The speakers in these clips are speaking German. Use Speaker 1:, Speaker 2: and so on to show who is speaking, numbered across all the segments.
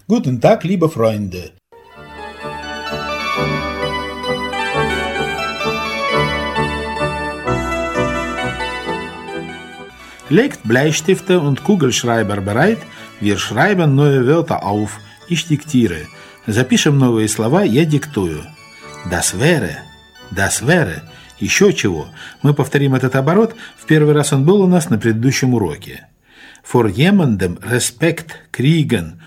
Speaker 1: Guten Tag, liebe Freunde. Legt Bleistifte und Kugelschreiber bereit, wir schreiben neue Wörter auf. Ich diktiere. Запишем новые слова, я диктую. Das wäre. Еще чего. Мы повторим этот оборот. В первый раз он был у нас на предыдущем уроке. Vor jemandem Respekt kriegen.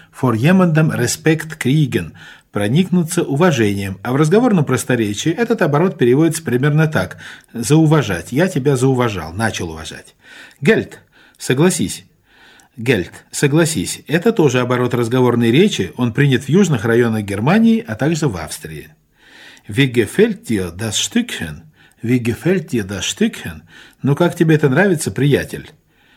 Speaker 1: Проникнуться уважением. А в разговорном просторечии этот оборот переводится примерно так. Зауважать. Я тебя зауважал. Начал уважать. Geld. Согласись. Geld. Согласись. Это тоже оборот разговорной речи. Он принят в южных районах Германии, а также в Австрии. Wie gefällt dir das Stückchen? Ну, как тебе это нравится, приятель?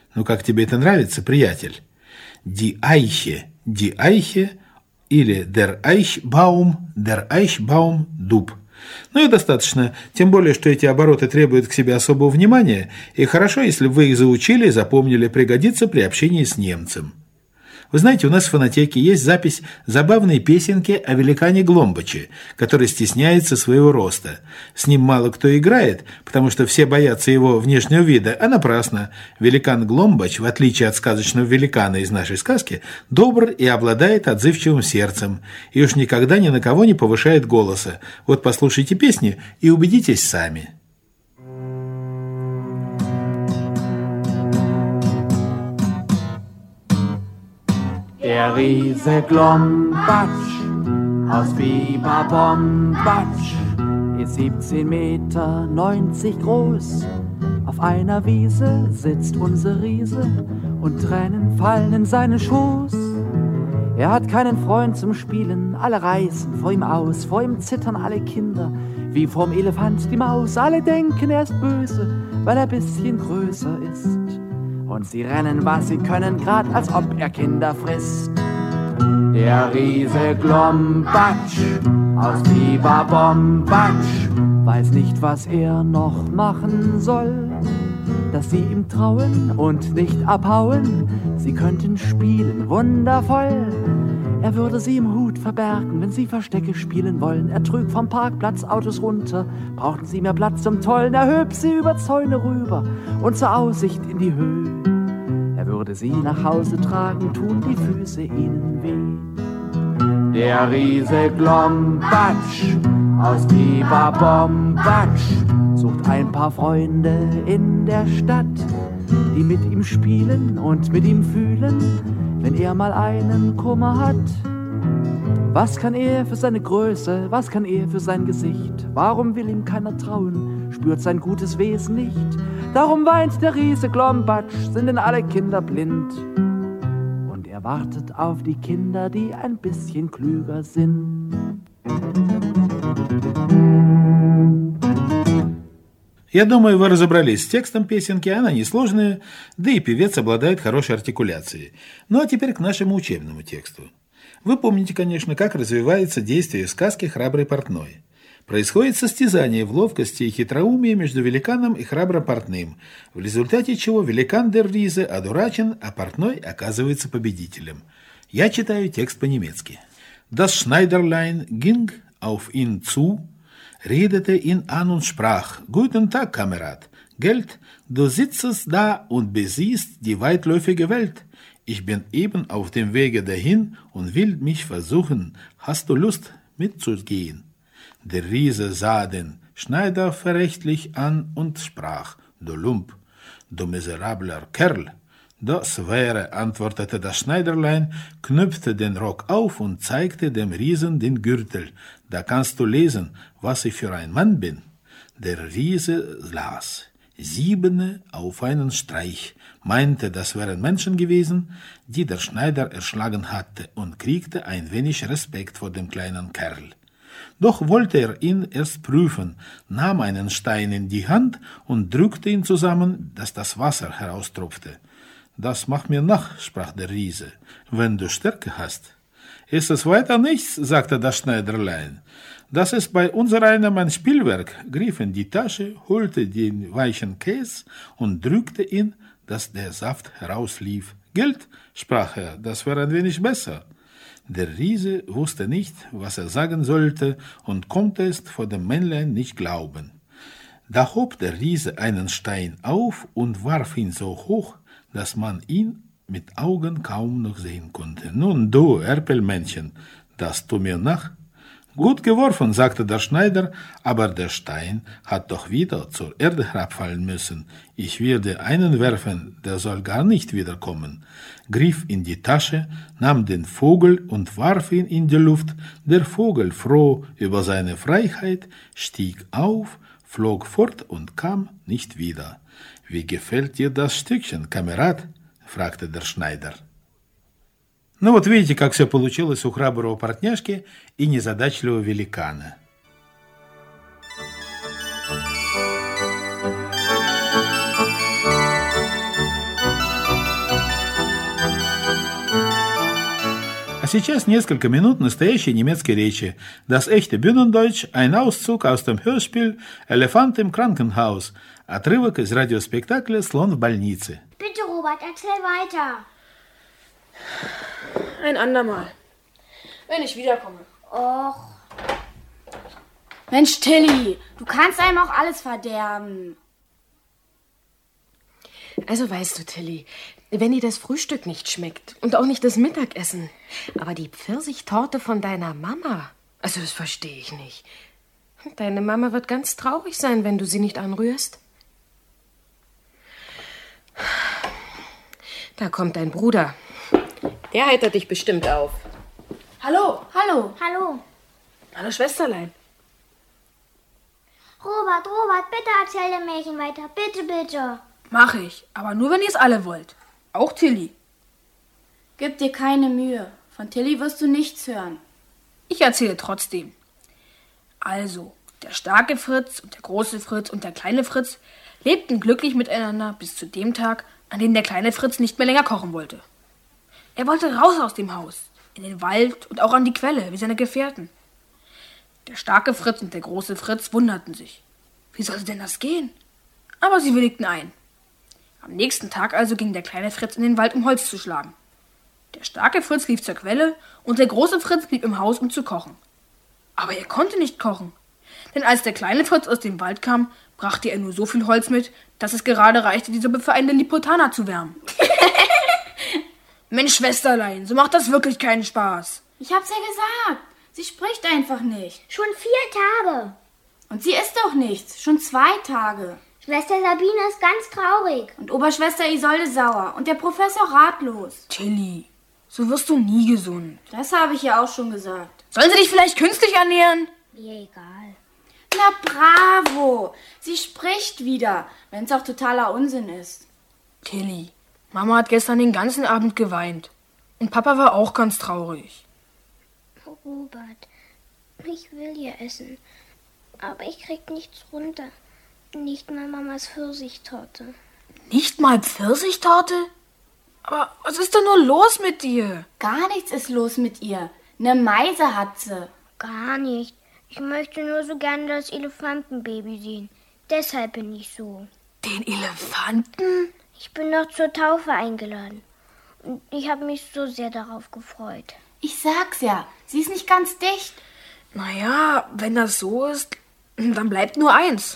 Speaker 1: Die Eiche или der Eichbaum, дуб. Ну и достаточно, тем более, что эти обороты требуют к себе особого внимания, и хорошо, если вы их заучили и запомнили, пригодится при общении с немцем. Вы знаете, у нас в фонотеке есть запись забавной песенки о великане Гломбаче, который стесняется своего роста. С ним мало кто играет, потому что все боятся его внешнего вида, а напрасно. Великан Гломбач, в отличие от сказочного великана из нашей сказки, добр и обладает отзывчивым сердцем, и уж никогда ни на кого не повышает голоса. Вот послушайте песни и убедитесь сами.
Speaker 2: Der Riese Glombatsch aus Biber-Bombatsch ist 17,90 Meter groß. Auf einer Wiese sitzt unser Riese und Tränen fallen in seinen Schoß. Er hat keinen Freund zum Spielen, alle reißen vor ihm aus, vor ihm zittern alle Kinder, wie vorm Elefant die Maus. Alle denken, er ist böse, weil er bisschen größer ist. Und sie rennen, was sie können, grad als ob er Kinder frisst. Der Riese Glombatsch aus Biber-Bombatsch weiß nicht, was er noch machen soll, dass sie ihm trauen und nicht abhauen. Sie könnten spielen, wundervoll. Er würde sie im Hut verbergen, wenn sie Verstecke spielen wollen. Er trüg vom Parkplatz Autos runter, brauchten sie mehr Platz zum Tollen. Er höb sie über Zäune rüber und zur Aussicht in die Höhe. Er würde sie nach Hause tragen, tun die Füße ihnen weh. Der Riese Glombatsch aus Biber-Bombatsch sucht ein paar Freunde in der Stadt, die mit ihm spielen und mit ihm fühlen, wenn er mal einen Kummer hat. Was kann er für seine Größe, was kann er für sein Gesicht? Warum will ihm keiner trauen, spürt sein gutes Wesen nicht? Darum weint der Riese Glombatsch, sind denn alle Kinder blind. Und er wartet auf die Kinder, die ein bisschen klüger sind.
Speaker 1: Я думаю, вы разобрались с текстом песенки, она несложная, да и певец обладает хорошей артикуляцией. Ну а теперь к нашему учебному тексту. Вы помните, конечно, как развивается действие сказки «Храбрый портной». Происходит состязание в ловкости и хитроумии между великаном и храбропортным, в результате чего великан дер Ризе одурачен, а портной оказывается победителем. Я читаю текст по-немецки. Das Schneiderlein ging auf ihn zu, redete ihn an und sprach: Guten Tag, Kamerad. Geld, du sitzt da und besiehst die weitläufige Welt. Ich bin eben auf dem Wege dahin und will mich versuchen. Hast du Lust, mitzugehen? Der Riese sah den Schneider verächtlich an und sprach: Du Lump, du miserabler Kerl. Das wäre, antwortete das Schneiderlein, knüpfte den Rock auf und zeigte dem Riesen den Gürtel. Da kannst du lesen, was ich für ein Mann bin. Der Riese las: 7 auf einen Streich, meinte, das wären Menschen gewesen, die der Schneider erschlagen hatte, und kriegte ein wenig Respekt vor dem kleinen Kerl. Doch wollte er ihn erst prüfen, nahm einen Stein in die Hand und drückte ihn zusammen, dass das Wasser heraustropfte. Das mach mir nach, sprach der Riese, wenn du Stärke hast. Ist es weiter nichts, sagte das Schneiderlein. Das ist bei unsereinem ein Spielwerk, griff in die Tasche, holte den weichen Käse und drückte ihn, dass der Saft herauslief. Geld, sprach er, das wäre ein wenig besser. Der Riese wusste nicht, was er sagen sollte und konnte es vor dem Männlein nicht glauben. Da hob der Riese einen Stein auf und warf ihn so hoch, dass man ihn mit Augen kaum noch sehen konnte. »Nun du, Erpelmännchen, das tu mir nach?« »Gut geworfen«, sagte der Schneider, »aber der Stein hat doch wieder zur Erde herabfallen müssen. Ich werde einen werfen, der soll gar nicht wiederkommen«, griff in die Tasche, nahm den Vogel und warf ihn in die Luft. Der Vogel, froh über seine Freiheit, stieg auf, flog fort und kam nicht wieder. »Wie gefällt dir das Stückchen, Kamerad?« fragte der Schneider. Ну вот видите, как все получилось у храброго портняшки и незадачливого великана. А сейчас несколько минут настоящей немецкой речи. Das echte Bühnendeutsch, ein Auszug aus dem Hörspiel «Elefant im Krankenhaus», отрывок из радиоспектакля «Слон в больнице».
Speaker 3: Bitte, Robert, erzähl weiter.
Speaker 4: Ein andermal. Wenn ich wiederkomme.
Speaker 3: Och. Mensch, Tilly, du kannst einem auch alles verderben.
Speaker 4: Also weißt du, Tilly, wenn dir das Frühstück nicht schmeckt und auch nicht das Mittagessen, aber die Pfirsichtorte von deiner Mama, also das verstehe ich nicht. Deine Mama wird ganz traurig sein, wenn du sie nicht anrührst. Da kommt dein Bruder. Der heitert dich bestimmt auf. Hallo.
Speaker 3: Hallo. Hallo.
Speaker 4: Hallo, Schwesterlein.
Speaker 3: Robert, bitte erzähl dem Märchen weiter. Bitte, bitte.
Speaker 5: Mach ich, aber nur, wenn ihr es alle wollt. Auch Tilly.
Speaker 3: Gib dir keine Mühe. Von Tilly wirst du nichts hören.
Speaker 5: Ich erzähle trotzdem. Also, der starke Fritz und der große Fritz und der kleine Fritz lebten glücklich miteinander bis zu dem Tag, an dem der kleine Fritz nicht mehr länger kochen wollte. Er wollte raus aus dem Haus, in den Wald und auch an die Quelle, wie seine Gefährten. Der starke Fritz und der große Fritz wunderten sich. Wie sollte denn das gehen? Aber sie willigten ein. Am nächsten Tag also ging der kleine Fritz in den Wald, um Holz zu schlagen. Der starke Fritz lief zur Quelle und der große Fritz blieb im Haus, um zu kochen. Aber er konnte nicht kochen, denn als der kleine Fritz aus dem Wald kam, brachte er nur so viel Holz mit, dass es gerade reichte, die Suppe für einen Lilliputaner zu wärmen. Mensch, Schwesterlein, so macht das wirklich keinen Spaß.
Speaker 3: Ich hab's ja gesagt. Sie spricht einfach nicht.
Speaker 6: Schon 4 Tage.
Speaker 3: Und sie isst doch nichts. Schon 2 Tage.
Speaker 6: Schwester Sabine ist ganz traurig.
Speaker 3: Und Oberschwester Isolde sauer. Und der Professor ratlos.
Speaker 5: Tilly, so wirst du nie gesund.
Speaker 3: Das habe ich ja auch schon gesagt.
Speaker 5: Sollen sie dich vielleicht künstlich ernähren?
Speaker 6: Mir egal.
Speaker 3: Na bravo. Sie spricht wieder, wenn es auch totaler Unsinn ist.
Speaker 5: Tilly, Mama hat gestern den ganzen Abend geweint. Und Papa war auch ganz traurig.
Speaker 6: Robert, ich will ja essen. Aber ich krieg nichts runter. Nicht mal Mamas Pfirsichtorte.
Speaker 5: Nicht mal Pfirsichtorte? Aber was ist denn nur los mit dir?
Speaker 3: Gar nichts ist los mit ihr. Ne Meise hat sie.
Speaker 6: Gar nicht. Ich möchte nur so gerne das Elefantenbaby sehen. Deshalb bin ich so.
Speaker 5: Den Elefanten?
Speaker 6: Ich bin noch zur Taufe eingeladen. Und ich habe mich so sehr darauf gefreut.
Speaker 3: Ich sag's ja, sie ist nicht ganz dicht.
Speaker 5: Naja, wenn das so ist, dann bleibt nur eins.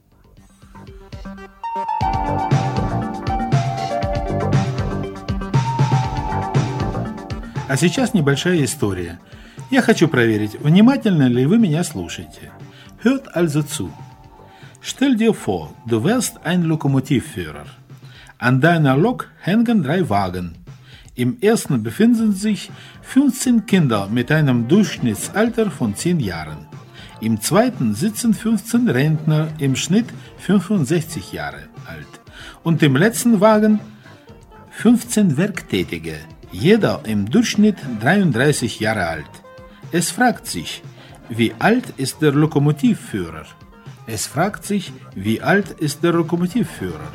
Speaker 1: А сейчас небольшая история. Я хочу проверить, внимательно ли вы меня слушаете. Hört also zu. Stell dir vor, du wärst ein Lokomotivführer. An deiner Lok hängen 3 Wagen. Im ersten befinden sich 15 Kinder mit einem Durchschnittsalter von 10 Jahren. Im zweiten sitzen 15 Rentner, im Schnitt 65 Jahre alt. Und im letzten Wagen 15 Werktätige, jeder im Durchschnitt 33 Jahre alt. Es fragt sich, wie alt ist der Lokomotivführer? Es fragt sich, wie alt ist der Lokomotivführer?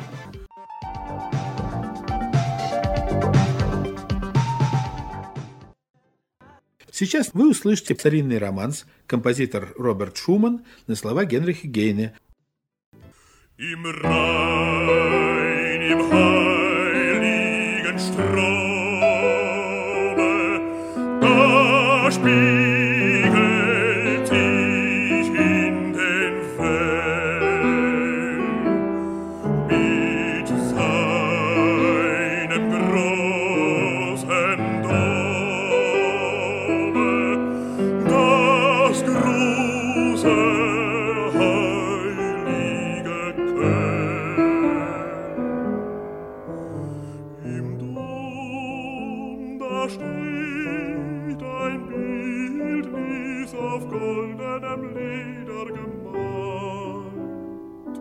Speaker 1: Сейчас вы услышите старинный романс, композитор Роберт Шуман на слова Генриха Гейне.
Speaker 7: Im Rhein, im heiligen Strome, spiegelt sich in den Wellen mit seinem großen Dome, das große heilige Köln. Im Dom da steht ein Bildnis auf goldenem Leder gemalt.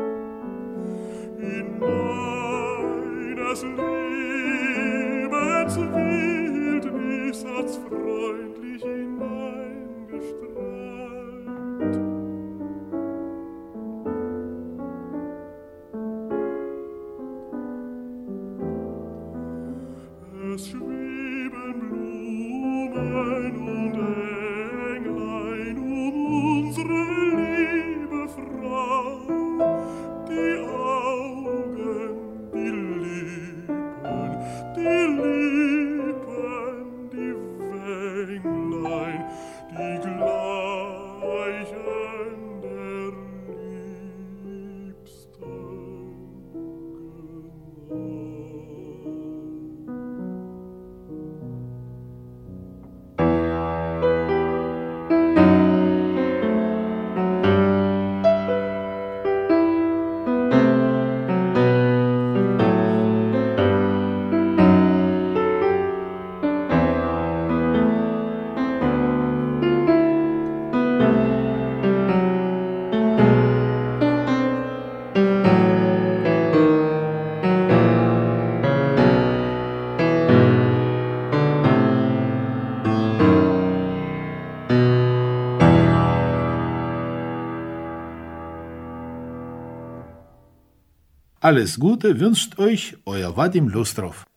Speaker 7: In meines Lebens Wildnis hat's freundlich hineingestrahlt. Es schweben Blumen und Englein unsere liebe Frau, die Augen, die Lippen, die Wänglein, die gleichen der Liebsten genau.
Speaker 1: Alles Gute wünscht euch euer Vadim Lustrov.